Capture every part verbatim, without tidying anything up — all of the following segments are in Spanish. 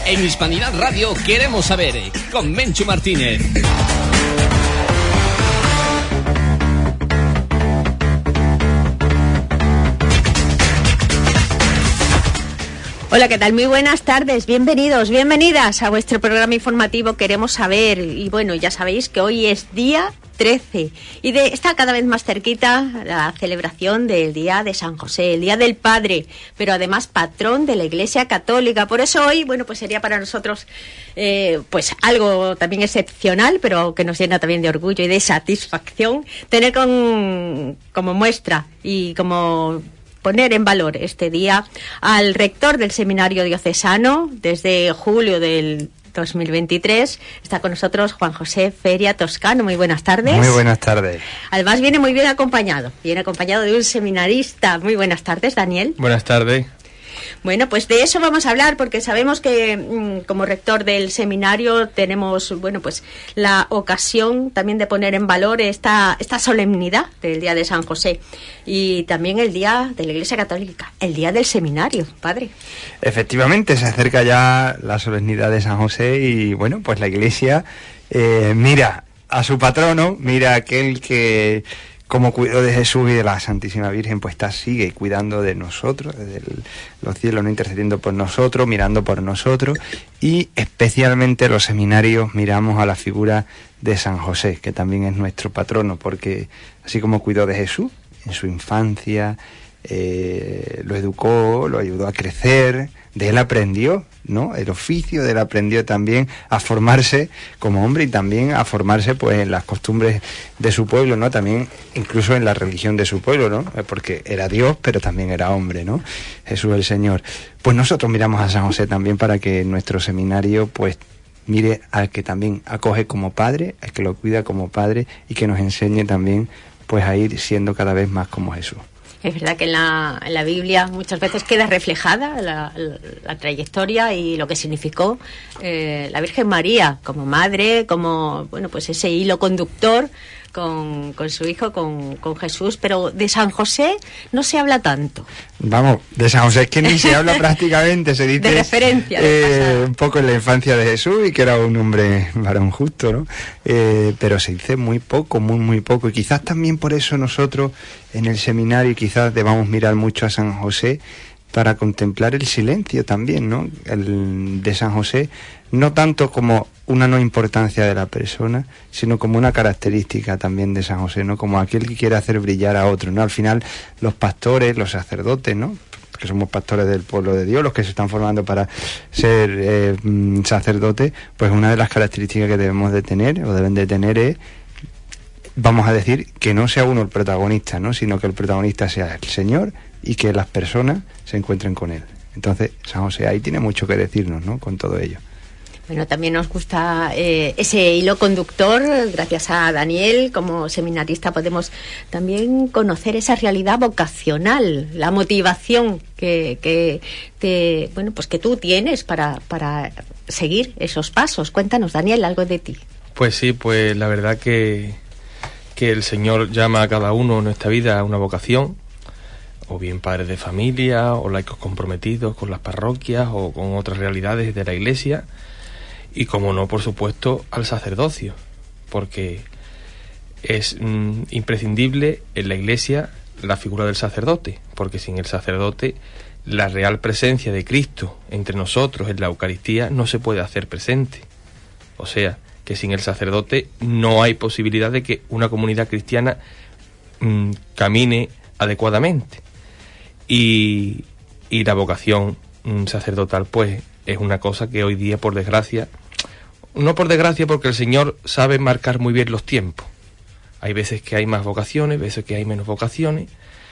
En Hispanidad Radio queremos saber, con Menchu Martínez. Hola, ¿qué tal? Muy buenas tardes, bienvenidos, bienvenidas a vuestro programa informativo Queremos Saber. Y bueno, ya sabéis que hoy es día trece y de, está cada vez más cerquita la celebración del Día de San José, el Día del Padre, pero además patrón de la Iglesia Católica. Por eso hoy, bueno, pues sería para nosotros eh, pues algo también excepcional, pero que nos llena también de orgullo y de satisfacción, tener con, como muestra y como poner en valor este día al rector del Seminario Diocesano desde julio del dos mil veintitrés. Está con nosotros Juan José Feria Toscano. Muy buenas tardes. Muy buenas tardes. Además viene muy bien acompañado, viene acompañado de un seminarista. Muy buenas tardes, Daniel. Buenas tardes. Bueno, pues de eso vamos a hablar, porque sabemos que mmm, como rector del seminario tenemos, bueno, pues la ocasión también de poner en valor esta, esta solemnidad del Día de San José y también el Día de la Iglesia Católica, el Día del Seminario, padre. Efectivamente, se acerca ya la solemnidad de San José y, bueno, pues la Iglesia eh, mira a su patrono, mira a aquel que, como cuidó de Jesús y de la Santísima Virgen, pues está, sigue cuidando de nosotros, desde el, los cielos, no intercediendo por nosotros, mirando por nosotros, y especialmente los seminarios miramos a la figura de San José, que también es nuestro patrono, porque así como cuidó de Jesús en su infancia, eh, lo educó, lo ayudó a crecer, de él aprendió, ¿no? El oficio de él aprendió también a formarse como hombre y también a formarse pues en las costumbres de su pueblo, ¿no? También incluso en la religión de su pueblo, ¿no? Porque era Dios, pero también era hombre, ¿no? Jesús el Señor. Pues nosotros miramos a San José también para que nuestro seminario pues mire al que también acoge como padre, al que lo cuida como padre y que nos enseñe también pues a ir siendo cada vez más como Jesús. Es verdad que en la, en la Biblia muchas veces queda reflejada la, la, la trayectoria y lo que significó eh, la Virgen María como madre, como, bueno, pues ese hilo conductor con, con su hijo, con, con Jesús, pero de San José no se habla tanto. Vamos, de San José es que ni se habla prácticamente, se dice de referencia, eh, un poco en la infancia de Jesús y que era un hombre varón justo, ¿no? Eh, pero se dice muy poco, muy muy poco, y quizás también por eso nosotros en el seminario quizás debamos mirar mucho a San José para contemplar el silencio también, ¿no? El de San José, no tanto como una no importancia de la persona, sino como una característica también de San José, ¿no? Como aquel que quiere hacer brillar a otro, ¿no? Al final, los pastores, los sacerdotes, ¿no? Que somos pastores del pueblo de Dios, los que se están formando para ser eh, sacerdotes, pues una de las características que debemos de tener, o deben de tener, es, vamos a decir, que no sea uno el protagonista, ¿no? Sino que el protagonista sea el Señor y que las personas se encuentren con Él. Entonces, San José ahí tiene mucho que decirnos, ¿no? Con todo ello. Bueno, también nos gusta eh, ese hilo conductor. Gracias a Daniel, como seminarista, podemos también conocer esa realidad vocacional, la motivación que, que te, bueno, pues que tú tienes para, para seguir esos pasos. Cuéntanos, Daniel, algo de ti. Pues sí, pues la verdad que, que el Señor llama a cada uno en nuestra vida a una vocación, o bien padres de familia, o laicos comprometidos con las parroquias o con otras realidades de la Iglesia. Y como no, por supuesto, al sacerdocio, porque es mm, imprescindible en la Iglesia la figura del sacerdote, porque sin el sacerdote la real presencia de Cristo entre nosotros en la Eucaristía no se puede hacer presente. O sea, que sin el sacerdote no hay posibilidad de que una comunidad cristiana mm, camine adecuadamente. Y, y la vocación mm, sacerdotal, pues, es una cosa que hoy día, por desgracia, no por desgracia, porque el Señor sabe marcar muy bien los tiempos. Hay veces que hay más vocaciones, veces que hay menos vocaciones,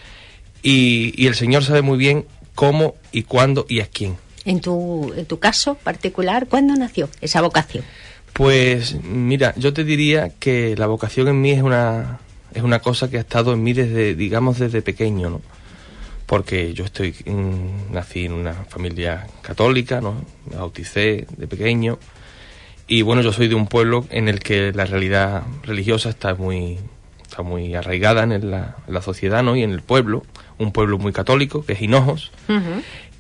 y, y el Señor sabe muy bien cómo y cuándo y a quién. En tu, en tu caso particular, ¿cuándo nació esa vocación? Pues mira, yo te diría que la vocación en mí es una, es una cosa que ha estado en mí desde, digamos, desde pequeño, ¿no? Porque yo estoy mmm, nací en una familia católica, ¿no? Me bauticé de pequeño. Y bueno, yo soy de un pueblo en el que la realidad religiosa está muy, está muy arraigada en la, en la sociedad, ¿no? Y en el pueblo, un pueblo muy católico, que es Hinojos. Uh-huh.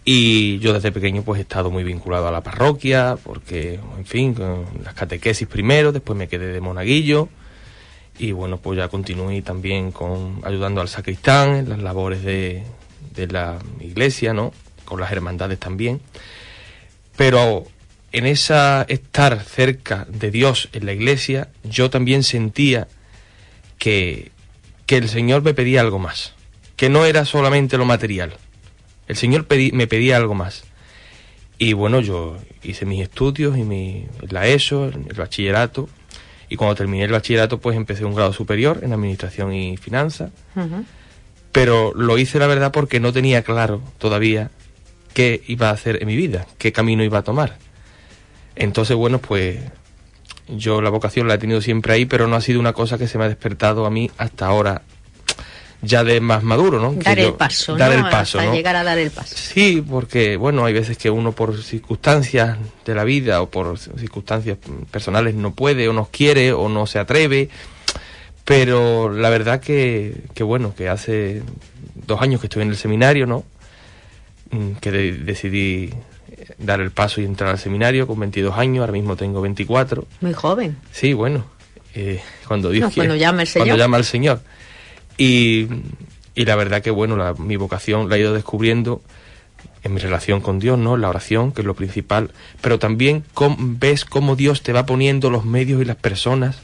Y yo desde pequeño pues he estado muy vinculado a la parroquia, porque, en fin, con las catequesis primero, después me quedé de monaguillo, y bueno, pues ya continué también con ayudando al sacristán en las labores de, de la iglesia, ¿no? Con las hermandades también. Pero en esa estar cerca de Dios en la iglesia, yo también sentía que, que el Señor me pedía algo más, que no era solamente lo material. El Señor pedí, me pedía algo más. Y bueno, yo hice mis estudios y mi, la ESO, el, el bachillerato, y cuando terminé el bachillerato pues empecé un grado superior en Administración y Finanzas. Uh-huh. Pero lo hice, la verdad, porque no tenía claro todavía qué iba a hacer en mi vida, qué camino iba a tomar. Entonces, bueno, pues yo la vocación la he tenido siempre ahí, pero no ha sido una cosa que se me ha despertado a mí hasta ahora, ya de más maduro, ¿no? Dar que el yo, paso, dar ¿no? el paso, hasta ¿no? llegar a dar el paso. Sí, porque, bueno, hay veces que uno por circunstancias de la vida o por circunstancias personales no puede o no quiere o no se atreve, pero la verdad que, que bueno, que hace dos años que estoy en el seminario, ¿no? Que de, decidí dar el paso y entrar al seminario con veintidós años, ahora mismo tengo veinticuatro. Muy joven. Sí, bueno, eh, cuando Dios no, quiere. Cuando llama el Señor. Cuando llama al Señor. Y, y la verdad que, bueno, la, mi vocación la he ido descubriendo en mi relación con Dios, ¿no? La oración, que es lo principal, pero también com, ves cómo Dios te va poniendo los medios y las personas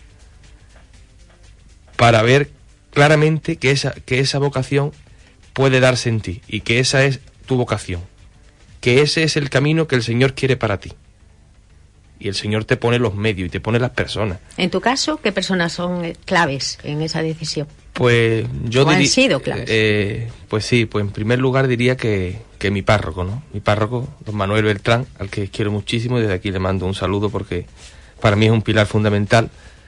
para ver claramente que esa, que esa vocación puede darse en ti y que esa es tu vocación, que ese es el camino que el Señor quiere para ti. Y el Señor te pone los medios y te pone las personas. En tu caso, ¿qué personas son claves en esa decisión? Pues yo diría... ¿Han sido claves? Eh, pues sí, pues en primer lugar diría que, que mi párroco, ¿no? Mi párroco, don Manuel Beltrán, al que quiero muchísimo, y desde aquí le mando un saludo porque para mí es un pilar fundamental.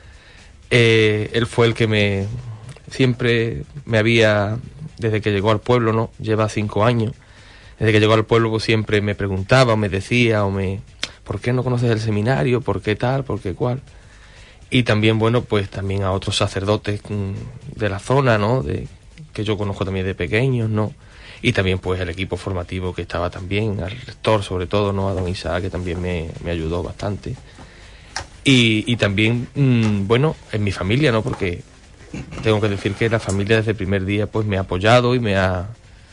Eh, él fue el que me... siempre me había... desde que llegó al pueblo, ¿no? Lleva cinco años. Desde que llegó al pueblo pues siempre me preguntaba o me decía o me... ¿por qué no conoces el seminario? ¿Por qué tal? ¿Por qué cual? Y también, bueno, pues también a otros sacerdotes de la zona, ¿no? De, que yo conozco también de pequeños, ¿no? Y también, pues, el equipo formativo que estaba también, al rector sobre todo, ¿no? A don Isaac, que también me, me ayudó bastante. Y, y también, mmm, bueno, en mi familia, ¿no? Porque tengo que decir que la familia desde el primer día, pues, me ha apoyado y me ha...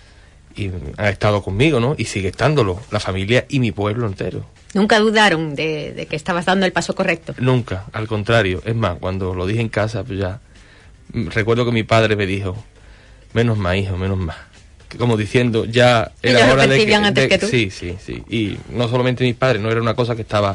y ha estado conmigo, ¿no? Y sigue estándolo, la familia y mi pueblo entero. ¿Nunca dudaron de, de que estabas dando el paso correcto? Nunca, al contrario. Es más, cuando lo dije en casa, pues ya... recuerdo que mi padre me dijo, menos más, hijo, menos más. Como diciendo, ya era Ellos hora lo de que... antes de, que tú. Sí, sí, sí. Y no solamente mis padres, no era una cosa que estaba...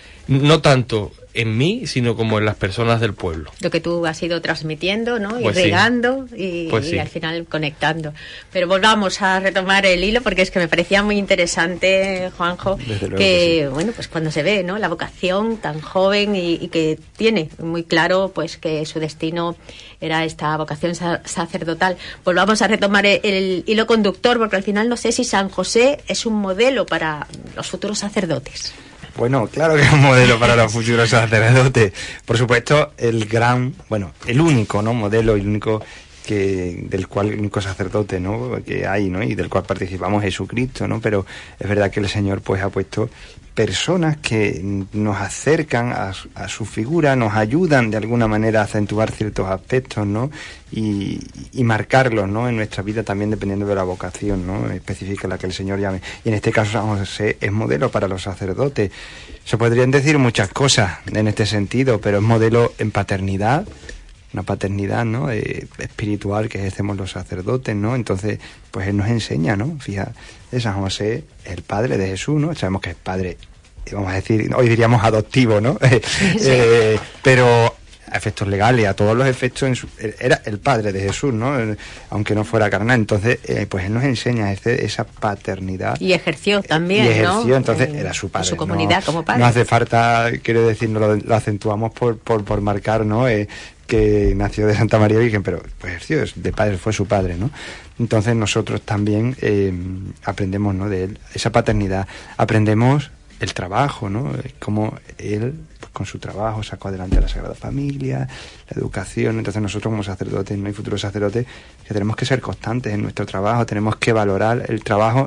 no tanto en mí, sino como en las personas del pueblo. Lo que tú has ido transmitiendo, ¿no? Pues y sí. regando y, Pues y sí. al final conectando. Pero volvamos a retomar el hilo porque es que me parecía muy interesante, Juanjo, Desde luego que, que sí. bueno, pues cuando se ve, ¿no? La vocación tan joven y, y que tiene muy claro, pues que su destino era esta vocación sa- sacerdotal. Volvamos a retomar el, el hilo conductor porque al final no sé si San José es un modelo para los futuros sacerdotes. Bueno, claro que es un modelo para los futuros sacerdotes. Por supuesto, el gran, bueno, el único, ¿no? Modelo, el único que del cual el único sacerdote, ¿no? Que hay, ¿no? Y del cual participamos Jesucristo, ¿no? Pero es verdad que el Señor, pues, ha puesto personas que nos acercan a, a su figura, nos ayudan de alguna manera a acentuar ciertos aspectos, ¿no? Y, y marcarlos, ¿no? En nuestra vida también dependiendo de la vocación, ¿no? Específica la que el Señor llame. Y en este caso San José es modelo para los sacerdotes. Se podrían decir muchas cosas en este sentido, pero es modelo en paternidad, una paternidad, ¿no? Eh, espiritual que ejercemos los sacerdotes, ¿no? Entonces, pues él nos enseña, ¿no? Fíjate, San José es el padre de Jesús, ¿no? Sabemos que es padre, vamos a decir, hoy diríamos adoptivo, ¿no? Sí. eh, pero a efectos legales, a todos los efectos, en su, era el padre de Jesús, ¿no? Aunque no fuera carnal. Entonces, eh, pues él nos enseña ese, esa paternidad. Y ejerció también, y ejerció, ¿no? entonces en, era su padre. su comunidad no, como padre. No hace falta, quiero decir, no lo, lo acentuamos por, por, por marcar, ¿no? Eh, que nació de Santa María Virgen, pero pues ejerció, de padre fue su padre, ¿no? Entonces nosotros también eh, aprendemos, ¿no? De él, esa paternidad. Aprendemos el trabajo, ¿no? Cómo él, pues, con su trabajo, sacó adelante la Sagrada Familia, la educación. Entonces nosotros como sacerdotes, ¿no? Y futuros sacerdotes, que tenemos que ser constantes en nuestro trabajo, tenemos que valorar el trabajo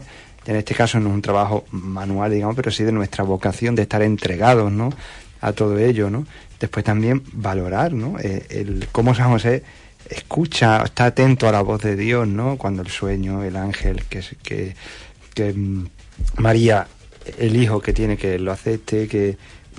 en este caso no es un trabajo manual, digamos, pero sí de nuestra vocación de estar entregados, ¿no?, a todo ello, ¿no? Después también valorar, ¿no?, eh, el cómo San José escucha, está atento a la voz de Dios, ¿no?, cuando el sueño, el ángel, que, que, que María, el hijo que tiene que lo acepte, que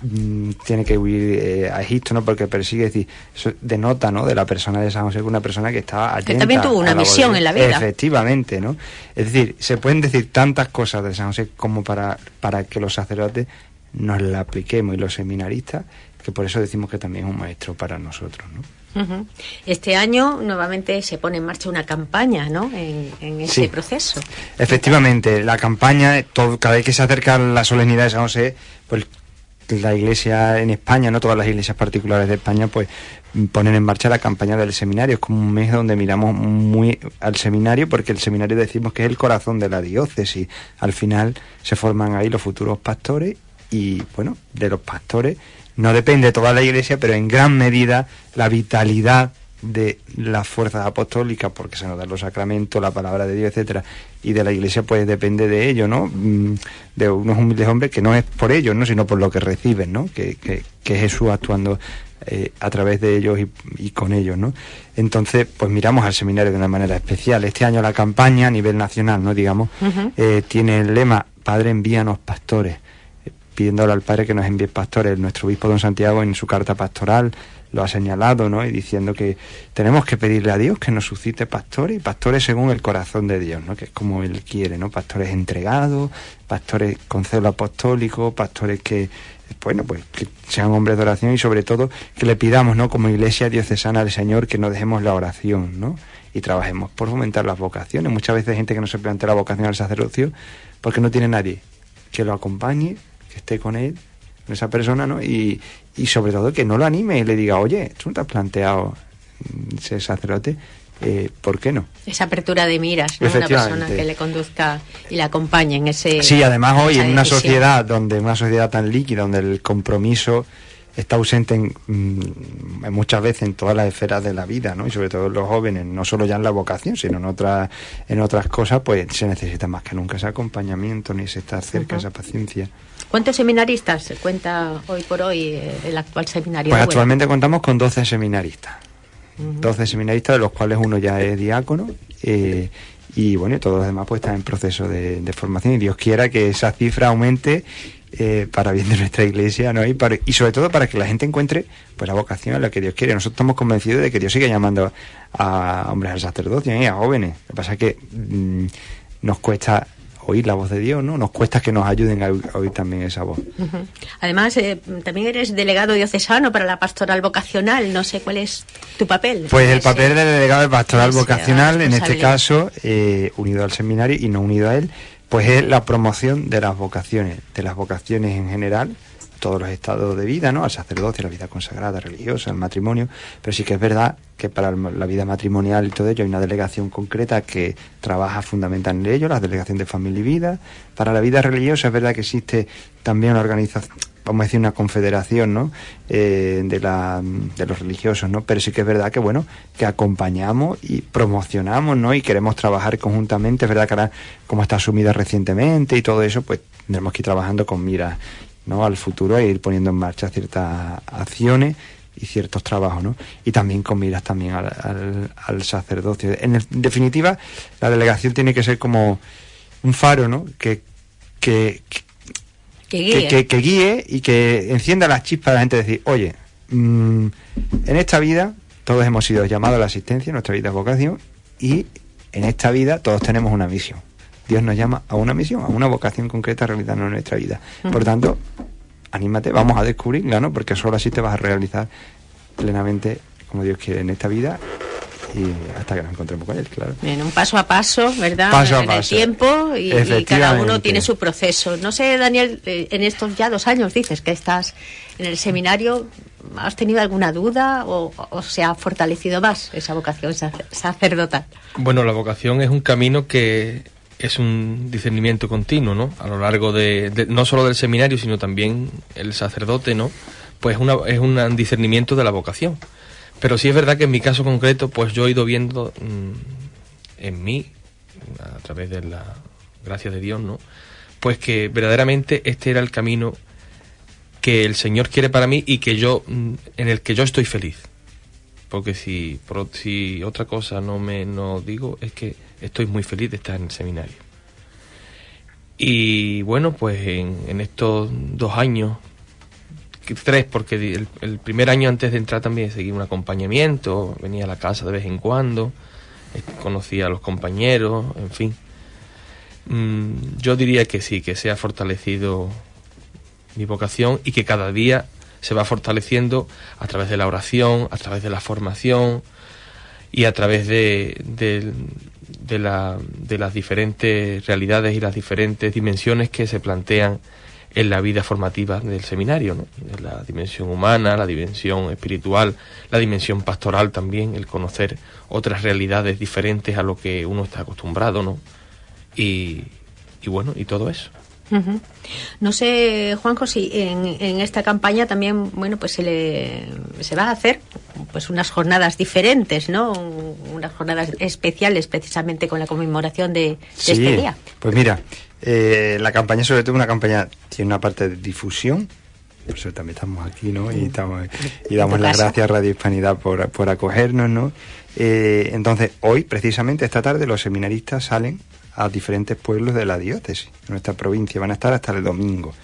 tiene que huir eh, a Egipto, ¿no?, porque persigue, es decir, eso denota, ¿no?, de la persona de San José, una persona que estaba atenta. Que también tuvo una misión en la vida. Efectivamente, ¿no? Es decir, se pueden decir tantas cosas de San José como para, para que los sacerdotes nos la apliquemos, y los seminaristas, que por eso decimos que también es un maestro para nosotros, ¿no? Uh-huh. Este año nuevamente se pone en marcha una campaña, ¿no?, en, en ese sí, proceso. Efectivamente, la campaña, todo, cada vez que se acerca la solemnidad de San José, pues la Iglesia en España, no todas las iglesias particulares de España, pues ponen en marcha la campaña del seminario. Es como un mes donde miramos muy al seminario, porque el seminario decimos que es el corazón de la diócesis. Al final se forman ahí los futuros pastores, y bueno, de los pastores no depende toda la Iglesia, pero en gran medida la vitalidad de las fuerzas apostólicas, porque se nos dan los sacramentos, la palabra de Dios, etcétera, y de la Iglesia pues depende de ello, ¿no?, de unos humildes hombres que no es por ellos, ¿no?, sino por lo que reciben, ¿no?, que, que, que Jesús actuando eh, a través de ellos y, y con ellos, ¿no? Entonces, pues miramos al seminario de una manera especial. Este año la campaña a nivel nacional, ¿no?, digamos, uh-huh. eh, tiene el lema: Padre, envíanos pastores, eh, pidiéndole al Padre que nos envíe pastores. Nuestro obispo don Santiago, en su carta pastoral, lo ha señalado, ¿no?, y diciendo que tenemos que pedirle a Dios que nos suscite pastores, y pastores según el corazón de Dios, ¿no?, que es como Él quiere, ¿no?, pastores entregados, pastores con celo apostólico, pastores que, bueno, pues que sean hombres de oración, y sobre todo que le pidamos, ¿no?, como Iglesia diocesana al Señor, que no dejemos la oración, ¿no?, y trabajemos por fomentar las vocaciones. Muchas veces hay gente que no se plantea la vocación al sacerdocio porque no tiene nadie que lo acompañe, que esté con él, con esa persona, ¿no?, y, y sobre todo que no lo anime y le diga: oye, tú no te has planteado ser sacerdote, eh, ¿por qué no? Esa apertura de miras, ¿no?, una persona que le conduzca y le acompañe en ese... Sí, además hoy en una decisión. sociedad donde una sociedad tan líquida, donde el compromiso está ausente en, en muchas veces en todas las esferas de la vida, ¿no?, y sobre todo en los jóvenes, no solo ya en la vocación, sino en otras en otras cosas, pues se necesita más que nunca ese acompañamiento, ni ese estar cerca, uh-huh. esa paciencia. ¿Cuántos seminaristas se cuenta hoy por hoy eh, el actual seminario? Pues de actualmente contamos con doce seminaristas, uh-huh. doce seminaristas, de los cuales uno ya es diácono, eh, y bueno, y todos los demás pues están en proceso de, de formación, y Dios quiera que esa cifra aumente eh, para bien de nuestra Iglesia, ¿no?, y, para, y sobre todo para que la gente encuentre pues la vocación a la que Dios quiere. Nosotros estamos convencidos de que Dios sigue llamando a hombres al sacerdocio y a jóvenes. Lo que pasa es que mmm, nos cuesta oír la voz de Dios, ¿no? Nos cuesta que nos ayuden a oír también esa voz. Uh-huh. Además, eh, también eres delegado diocesano para la pastoral vocacional. No sé cuál es tu papel. Pues el papel de delegado de pastoral ese, vocacional, en este caso, eh, unido al seminario y no unido a él, pues es la promoción de las vocaciones, de las vocaciones en general, todos los estados de vida, ¿no?, al sacerdocio, a la vida consagrada, religiosa, al matrimonio, pero sí que es verdad que para la vida matrimonial y todo ello hay una delegación concreta que trabaja fundamentalmente en ello, la delegación de familia y vida. Para la vida religiosa es verdad que existe también una organización, vamos a decir una confederación, ¿no?, eh, de, la, de los religiosos, ¿no?, pero sí que es verdad que, bueno, que acompañamos y promocionamos, ¿no?, y queremos trabajar conjuntamente. Es verdad que ahora, como está asumida recientemente y todo eso, pues tendremos que ir trabajando con miras, ¿no?, al futuro, e ir poniendo en marcha ciertas acciones y ciertos trabajos, ¿no?, y también con miras también al, al, al sacerdocio. En, el, en definitiva, la delegación tiene que ser como un faro, ¿no?, que que, que, guíe. que, que, que guíe y que encienda las chispas de la gente, de decir: oye, mmm, en esta vida todos hemos sido llamados a la asistencia, nuestra vida es vocación, y en esta vida todos tenemos una misión. Dios nos llama a una misión, a una vocación concreta realizando en nuestra vida. Por tanto, anímate, vamos a descubrirla, ¿no?, porque solo así te vas a realizar plenamente como Dios quiere en esta vida, y hasta que nos encontremos con Él, claro. Bien, un paso a paso, ¿verdad? Paso a en paso. el tiempo, y, y cada uno tiene su proceso. No sé, Daniel, eh, en estos ya dos años dices que estás en el seminario, ¿has tenido alguna duda o, o se ha fortalecido más esa vocación sacerdotal? Bueno, la vocación es un camino que es un discernimiento continuo, ¿no?, a lo largo de, de no solo del seminario, sino también el sacerdote, ¿no?, pues una, es un discernimiento de la vocación. Pero sí es verdad que en mi caso concreto, pues yo he ido viendo mmm, en mí, a través de la, gracias de Dios, ¿no? Pues que verdaderamente este era el camino que el Señor quiere para mí y que yo, en el que yo estoy feliz. Porque si, si otra cosa no me no digo, es que estoy muy feliz de estar en el seminario. Y bueno, pues en, en estos dos años, tres, porque el, el primer año antes de entrar también seguí un acompañamiento, venía a la casa de vez en cuando, conocía a los compañeros, en fin. Mm, yo diría que sí, que se ha fortalecido mi vocación y que cada día se va fortaleciendo a través de la oración, a través de la formación y a través de, de, de, la, de las diferentes realidades y las diferentes dimensiones que se plantean en la vida formativa del seminario, ¿no? La dimensión humana, la dimensión espiritual, la dimensión pastoral también, el conocer otras realidades diferentes a lo que uno está acostumbrado, ¿no? Y, y bueno, y todo eso. Uh-huh. No sé, Juanjo, si en, en esta campaña también, bueno, pues se le se va a hacer pues unas jornadas diferentes, ¿no? Unas jornadas especiales precisamente con la conmemoración de, de sí, este día. Pues mira, eh, la campaña, sobre todo una campaña, tiene una parte de difusión, por eso también estamos aquí, ¿no? Y, estamos, y damos las gracias a Radio Hispanidad por, por acogernos, ¿no? Eh, entonces, hoy, precisamente, esta tarde, los seminaristas salen a diferentes pueblos de la diócesis, de nuestra provincia. Van a estar hasta el domingo,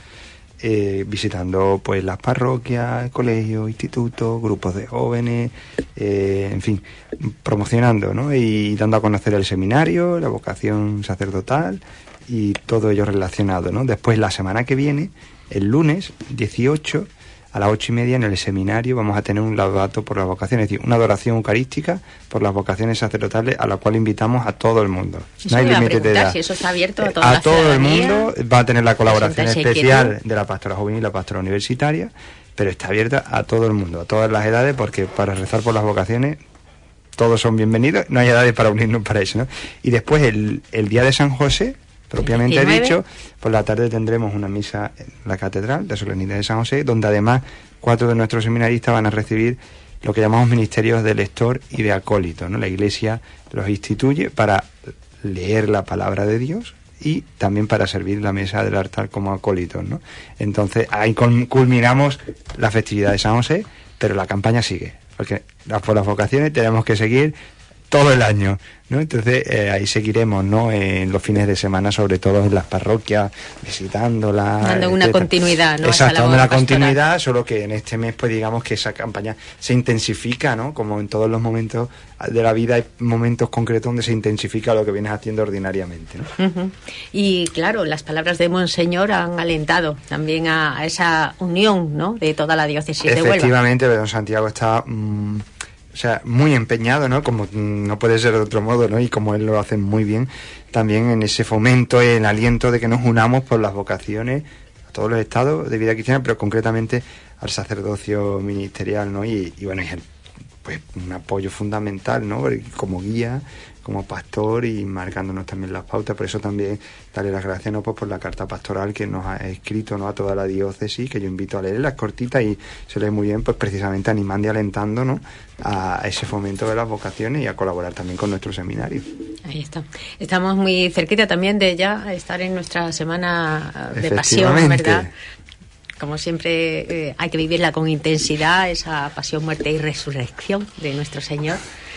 eh, visitando pues las parroquias, colegios, institutos, grupos de jóvenes, eh, en fin, promocionando, ¿no? Y dando a conocer el seminario, la vocación sacerdotal y todo ello relacionado, ¿no? Después, la semana que viene, el lunes dieciocho, a las ocho y media, en el seminario vamos a tener un laudato por las vocaciones, es decir, una adoración eucarística por las vocaciones sacerdotales, a la cual invitamos a todo el mundo. Eso no hay límite de edad. Si eso está abierto a toda a la todo el mundo. Va a tener la colaboración especial que de la pastora juvenil y la pastora universitaria, pero está abierta a todo el mundo, a todas las edades, porque para rezar por las vocaciones todos son bienvenidos, no hay edades para unirnos para eso, ¿no? Y después el, el día de San José, propiamente diecinueve dicho, por la tarde tendremos una misa en la Catedral de Solemnidad de San José, donde además cuatro de nuestros seminaristas van a recibir lo que llamamos ministerios de lector y de acólito, ¿no? La Iglesia los instituye para leer la palabra de Dios y también para servir la mesa del altar como acólitos, ¿no? Entonces ahí culminamos la festividad de San José, pero la campaña sigue, porque por las vocaciones tenemos que seguir todo el año, ¿no? Entonces eh, ahí seguiremos, ¿no? En los fines de semana, sobre todo en las parroquias, visitándolas. Dando una etcétera. Continuidad, ¿no? Exacto, dando una continuidad, solo que en este mes, pues digamos que esa campaña se intensifica, ¿no? Como en todos los momentos de la vida hay momentos concretos donde se intensifica lo que vienes haciendo ordinariamente, ¿no? Uh-huh. Y claro, las palabras de Monseñor han alentado también a, a esa unión, ¿no? De toda la diócesis de Huelva. Efectivamente, don Santiago está... Mmm, o sea, muy empeñado, ¿no? Como no puede ser de otro modo, ¿no? Y como él lo hace muy bien, también en ese fomento, el aliento de que nos unamos por las vocaciones a todos los estados de vida cristiana, pero concretamente al sacerdocio ministerial, ¿no? Y, y bueno, es el, pues un apoyo fundamental, ¿no? Como guía, como pastor y marcándonos también las pautas. Por eso también darle las gracias, ¿no? Pues por la carta pastoral que nos ha escrito, ¿no? A toda la diócesis, que yo invito a leer, las cortitas y se lee muy bien, pues precisamente animando y alentando, ¿no? A ese fomento de las vocaciones y a colaborar también con nuestro seminario. Ahí está. Estamos muy cerquita también de ya estar en nuestra semana de pasión, ¿verdad? Como siempre, eh, hay que vivirla con intensidad, esa pasión, muerte y resurrección de nuestro Señor.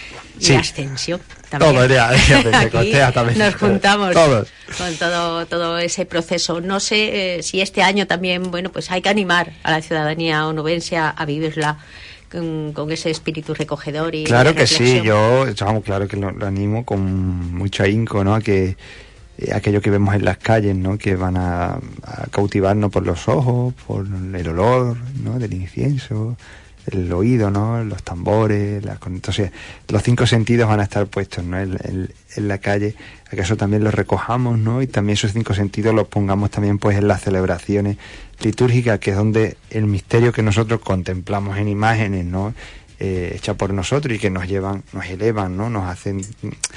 Y sí. Ascensión también. Todo, ya, ya, aquí también. Nos juntamos Todos. con todo todo ese proceso. No sé eh, si este año también, bueno, pues hay que animar a la ciudadanía onubense a, a vivirla con, con ese espíritu recogedor y claro que sí, yo, vamos, claro que lo, lo animo con mucho ahínco, ¿no? A que eh, aquello que vemos en las calles, ¿no? Que van a, a cautivarnos por los ojos, por el olor, ¿no? Del incienso, el oído, ¿no? Los tambores, la, entonces los cinco sentidos van a estar puestos, ¿no? En, en, en la calle, a que eso también lo recojamos, ¿no? Y también esos cinco sentidos los pongamos también pues en las celebraciones litúrgicas, que es donde el misterio que nosotros contemplamos en imágenes, ¿no? Eh, hecha por nosotros y que nos llevan, nos elevan, ¿no? Nos hacen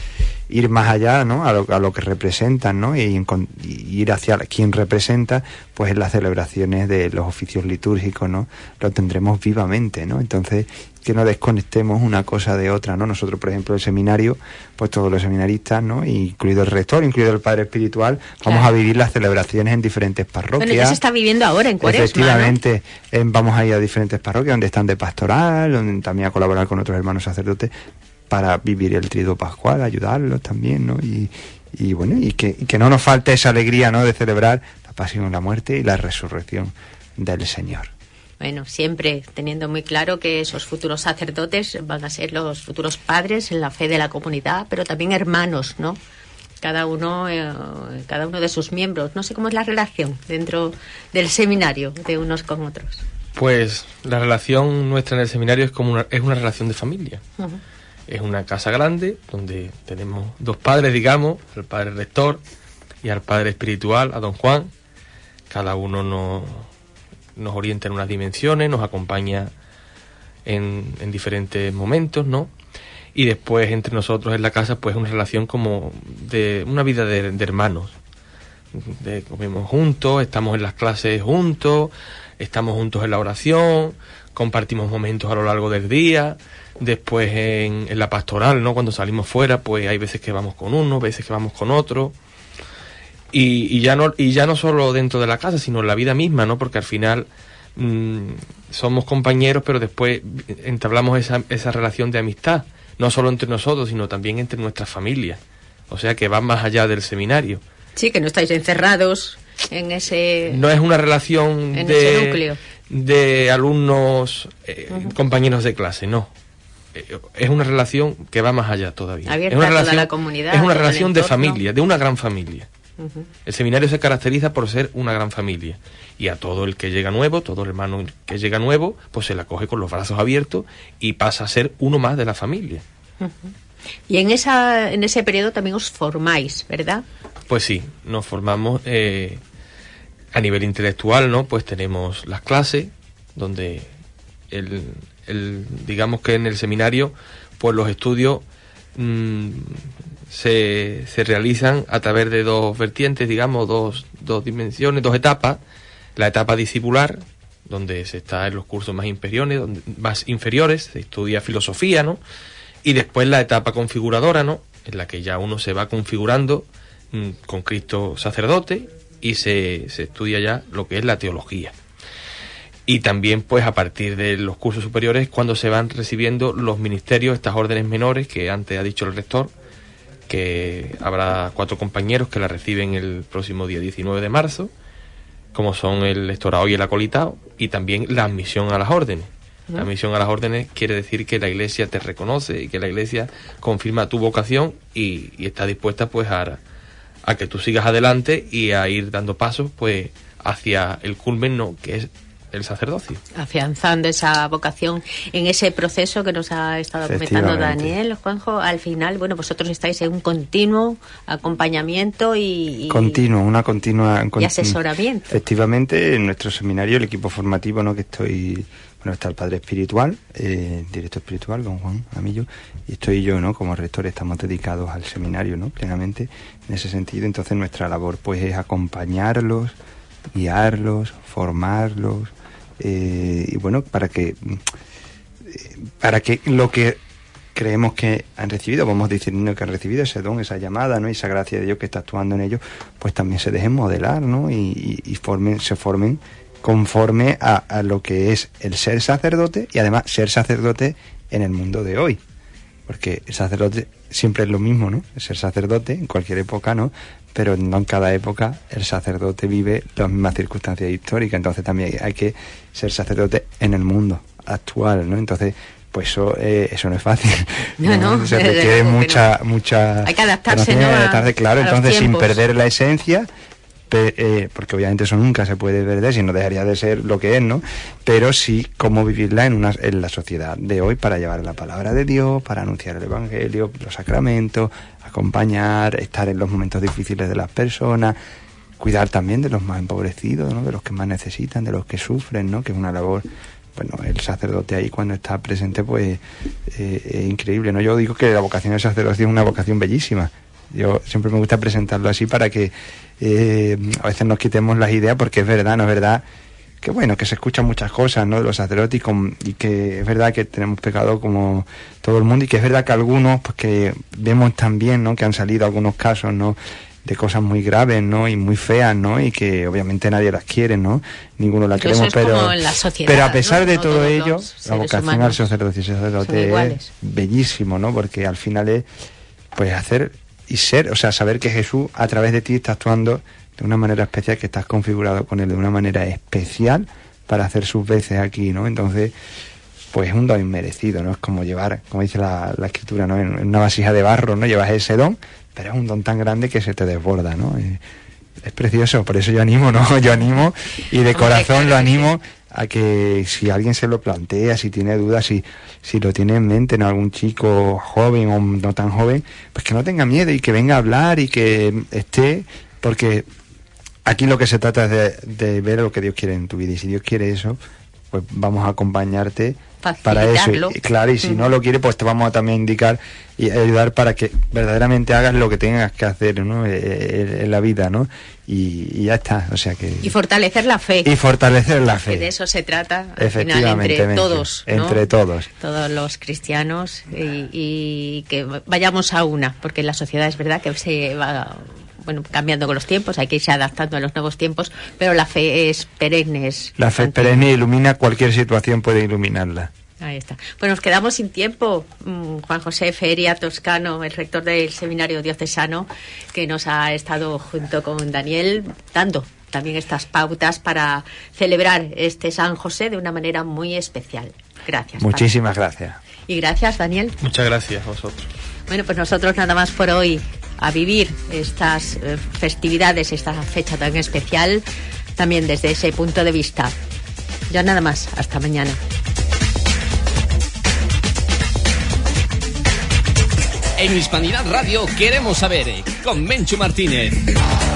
ir más allá, ¿no? A lo, a lo que representan, ¿no? Y, y ir hacia quien representa, pues en las celebraciones de los oficios litúrgicos, ¿no? Lo tendremos vivamente, ¿no? Entonces, que no desconectemos una cosa de otra, ¿no? Nosotros, por ejemplo, el seminario, pues todos los seminaristas, ¿no? Incluido el rector, incluido el padre espiritual, vamos claro. a vivir las celebraciones en diferentes parroquias. Bueno, ya se está viviendo ahora en Cuaresma, efectivamente, ¿no? eh, vamos a ir a diferentes parroquias donde están de pastoral, donde también a colaborar con otros hermanos sacerdotes para vivir el triduo pascual, ayudarlos también, ¿no? Y, y bueno, y que, y que no nos falte esa alegría, ¿no? De celebrar la pasión, la muerte y la resurrección del Señor. Bueno, siempre teniendo muy claro que esos futuros sacerdotes van a ser los futuros padres en la fe de la comunidad, pero también hermanos, ¿no? Cada uno, eh, cada uno de sus miembros. No sé cómo es la relación dentro del seminario de unos con otros. Pues la relación nuestra en el seminario es como una, es una relación de familia. Uh-huh. Es una casa grande donde tenemos dos padres, digamos, el padre rector y al padre espiritual, a don Juan. Cada uno nos... nos orienta en unas dimensiones, nos acompaña en, en diferentes momentos, ¿no? Y después entre nosotros en la casa, pues una relación como de una vida de, de hermanos. De, comemos juntos, estamos en las clases juntos, estamos juntos en la oración, compartimos momentos a lo largo del día. Después en, en la pastoral, ¿no? Cuando salimos fuera, pues hay veces que vamos con uno, veces que vamos con otro. Y, y ya no y ya no solo dentro de la casa, sino en la vida misma, ¿no? Porque al final mmm, somos compañeros, pero después entablamos esa, esa relación de amistad, no solo entre nosotros, sino también entre nuestras familias. O sea, que va más allá del seminario. Sí, que no estáis encerrados en ese... No es una relación de, de alumnos, eh, uh-huh. compañeros de clase, no. Es una relación que va más allá todavía. Abierta es una a toda relación, la comunidad. Es una relación de familia, de una gran familia. Uh-huh. El seminario se caracteriza por ser una gran familia. Y a todo el que llega nuevo, todo el hermano que llega nuevo, pues se le acoge con los brazos abiertos y pasa a ser uno más de la familia. Uh-huh. Y en esa en ese periodo también os formáis, ¿verdad? Pues sí, nos formamos eh, a nivel intelectual, ¿no? Pues tenemos las clases, donde el... El, digamos que en el seminario pues los estudios mmm, se, se realizan a través de dos vertientes, digamos, dos, dos dimensiones, dos etapas. La etapa discipular, donde se está en los cursos más inferiores, donde, más inferiores, se estudia filosofía, ¿no? Y después la etapa configuradora, ¿no? En la que ya uno se va configurando mmm, con Cristo sacerdote y se, se estudia ya lo que es la teología. Y también, pues, a partir de los cursos superiores, cuando se van recibiendo los ministerios, estas órdenes menores, que antes ha dicho el rector, que habrá cuatro compañeros que la reciben el próximo día diecinueve de marzo, como son el estorado y el acolitado, y también la admisión a las órdenes. La admisión a las órdenes quiere decir que la Iglesia te reconoce y que la Iglesia confirma tu vocación y, y está dispuesta, pues, a, a que tú sigas adelante y a ir dando pasos, pues, hacia el culmen, ¿no?, que es el sacerdocio. Afianzando esa vocación en ese proceso que nos ha estado comentando Daniel, Juanjo. Al final, bueno, vosotros estáis en un continuo acompañamiento y... y continuo, una continua... Y continu- asesoramiento. Efectivamente, en nuestro seminario, el equipo formativo, ¿no?, que estoy... Bueno, está el padre espiritual, eh, director espiritual, don Juan Amillo, y estoy yo, ¿no?, como rector. Estamos dedicados al seminario, ¿no?, plenamente en ese sentido. Entonces nuestra labor, pues, es acompañarlos, guiarlos, formarlos, Eh, y bueno, para que para que lo que creemos que han recibido, vamos diciendo que han recibido ese don, esa llamada, ¿no?, y esa gracia de Dios que está actuando en ellos, pues también se dejen modelar, ¿no?, y, y, y formen, se formen conforme a, a lo que es el ser sacerdote, y además ser sacerdote en el mundo de hoy, porque el sacerdote siempre es lo mismo, ¿no?, el ser sacerdote en cualquier época, ¿no?, pero no en cada época el sacerdote vive las mismas circunstancias históricas. Entonces también hay que ser sacerdote en el mundo actual, ¿no? Entonces, pues eso eh, eso no es fácil. No, no, no se requiere mucha no. mucha hay que adaptarse, ¿no?, adaptarse, claro, a entonces sin tiempos. perder la esencia, pe, eh, porque obviamente eso nunca se puede perder, si no dejaría de ser lo que es, ¿no? Pero sí cómo vivirla en una en la sociedad de hoy para llevar la palabra de Dios, para anunciar el evangelio, los sacramentos, acompañar, estar en los momentos difíciles de las personas, cuidar también de los más empobrecidos, ¿no?, de los que más necesitan, de los que sufren, ¿no?, que es una labor bueno, el sacerdote ahí cuando está presente, pues eh, es increíble, ¿no? Yo digo que la vocación del sacerdocio es una vocación bellísima. Yo siempre me gusta presentarlo así para que eh, a veces nos quitemos las ideas, porque es verdad, no es verdad, que bueno, que se escuchan muchas cosas, ¿no?, de los sacerdotes, y, con, y que es verdad que tenemos pecado como todo el mundo, y que es verdad que algunos, pues que vemos también, ¿no?, que han salido algunos casos, ¿no?, de cosas muy graves, ¿no?, y muy feas, ¿no?, y que obviamente nadie las quiere, ¿no?, ninguno la queremos, pero en la sociedad, pero a pesar ¿no? de No todo ello, la vocación humanos al sacerdocio, sacerdote es bellísimo, ¿no?, porque al final es, pues, hacer y ser, o sea, saber que Jesús a través de ti está actuando de una manera especial, que estás configurado con él de una manera especial para hacer sus veces aquí, ¿no? Entonces, pues es un don inmerecido, ¿no? Es como llevar, como dice la, la escritura, ¿no?, en una vasija de barro, ¿no?, llevas ese don, pero es un don tan grande que se te desborda, ¿no? Es, es precioso, por eso yo animo, ¿no? Yo animo, y de corazón lo animo a que si alguien se lo plantea, si tiene dudas, si, si lo tiene en mente, ¿no?, algún chico joven o no tan joven, pues que no tenga miedo y que venga a hablar y que esté, porque aquí lo que se trata es de, de ver lo que Dios quiere en tu vida, y si Dios quiere eso, pues vamos a acompañarte para eso, y, claro, y si uh-huh. no lo quiere, pues te vamos a también indicar y ayudar para que verdaderamente hagas lo que tengas que hacer, ¿no?, en, en la vida, ¿no?, y, y ya está, o sea que... Y fortalecer la fe. Y fortalecer la fe. Que de eso se trata, al efectivamente, final, entre todos, ¿no?, entre todos. Todos los cristianos, y, y que vayamos a una, porque la sociedad es verdad que se va... bueno, cambiando con los tiempos, hay que irse adaptando a los nuevos tiempos, pero la fe es perenne. Es la fe es perenne, ilumina cualquier situación, puede iluminarla. Ahí está. Pues nos quedamos sin tiempo. Juan José Feria Toscano, el rector del Seminario Diocesano, que nos ha estado junto con Daniel dando también estas pautas para celebrar este San José de una manera muy especial. Gracias. Muchísimas gracias. Y gracias, Daniel. Muchas gracias a vosotros. Bueno, pues nosotros nada más por hoy, a vivir estas eh, festividades, esta fecha tan especial, también desde ese punto de vista. Ya nada más, hasta mañana. En Hispanidad Radio queremos saber, con Menchu Martínez.